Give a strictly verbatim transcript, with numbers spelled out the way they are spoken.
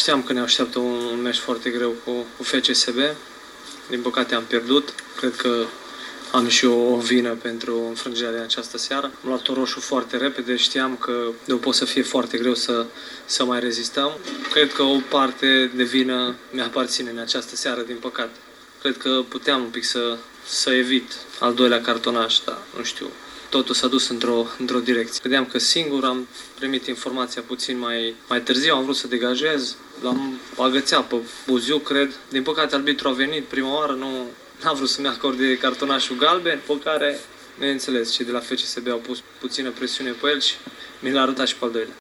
Știam că ne așteaptă un, un meci foarte greu cu, cu F C S B. Din păcate am pierdut. Cred că am și eu o vină pentru înfrângerea de această seară. Am luat un roșu foarte repede, știam că nu pot să fie foarte greu să, să mai rezistăm. Cred că o parte de vină mi-aparține în această seară, din păcate. Cred că puteam un pic să, să evit al doilea cartonaș, dar nu știu. Totul s-a dus într-o, într-o direcție. Vedeam că singur am primit informația puțin mai, mai târziu, am vrut să degajez, l-am agățat pe Buziu, cred. Din păcate, arbitru a venit prima oară, nu a vrut să-mi acorde cartonașul galben, pe care, neînțeles, cei de la F C S B au pus puțină presiune pe el și mi l-a arătat și pe al doilea.